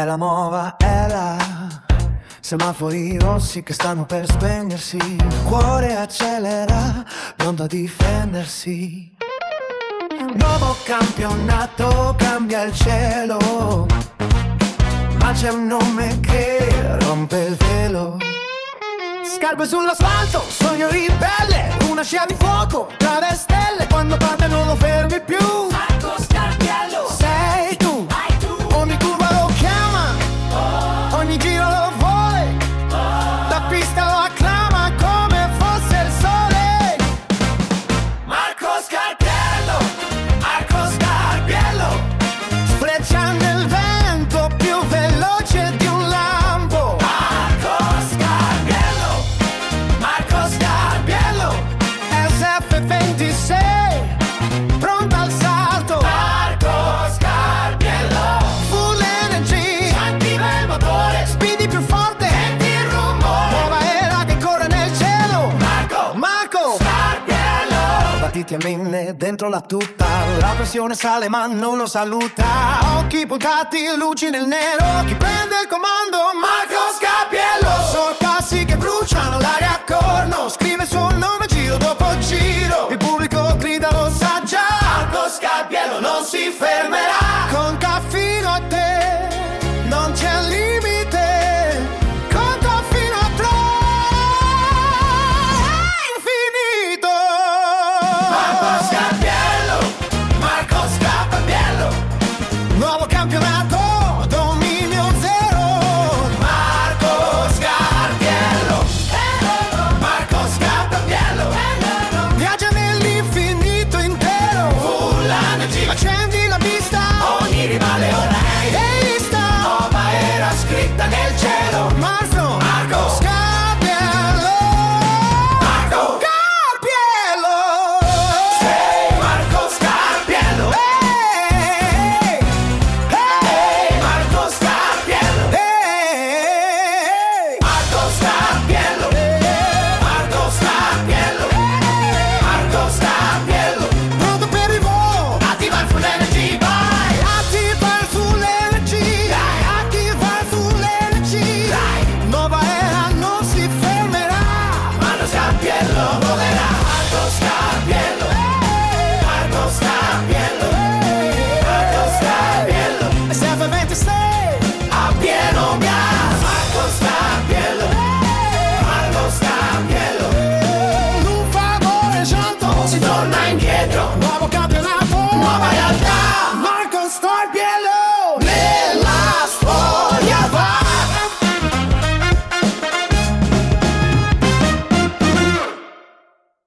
la nuova era, semafori rossi che stanno per spegnersi, il cuore accelera, pronto a difendersi. Nuovo campionato, cambia il cielo, ma c'è un nome che rompe il velo. Scarpe sull'asfalto, sogno ribelle, una scia di fuoco tra le stelle, quando parte non lo fermi più. Marco Scarpiello, sei tu, ogni curva lo chiama, ogni giro lo vuole, la pista lo acclama come fosse il sole. Marco Scarpiello, Marco Scarpiello, sfrecciando il vento più veloce di un lampo. Marco Scarpiello, Marco Scarpiello, SF26, pronto al salto. Marco Scarpiello, full energy, attiva il motore, spidi più forte, senti il rumore, nuova era che corre nel cielo. Marco Scarpiello, battiti a minne dentro la tuta, la pressione sale ma non lo saluta, occhi puntati, luci nel nero, chi prende il comando? Marco Scarpiello, sorpassi che bruciano l'aria a corno, scrive il suo nome giro dopo giro, il pubblico grida lo sa già. Marco Scarpiello non si fermerà, conta fino a te, non c'è limite, conta fino a tre, è infinito. Marco Scarpiello, Marco Scarpiello, nuovo campionato, dominio zero. Marco Scarpiello, Marco Scarpiello, viaggia nell'infinito intero, full energy, accendi la pista, ogni rivale ora è vista, nuova era scritta nel cielo. Marco Scarpiello, Marco Scarpiello, sei Marco Scarpiello, hey, hey, Marco Scarpiello, hey, Marco Scarpiello, Marco Scarpiello, Marco Scarpiello, pronto per il volo, attiva il full energy, vai, attiva il full energy, dai, attiva il full energy, dai, nuova era non si fermerà, Marco Scarpiello volerà. Marco Scarpiello, Marco Scarpiello, Marco Scarpiello, SF26 a pieno gas. Marco Scarpiello, Marco Scarpiello, un favore sciolto, si torna indietro, nuovo campionato.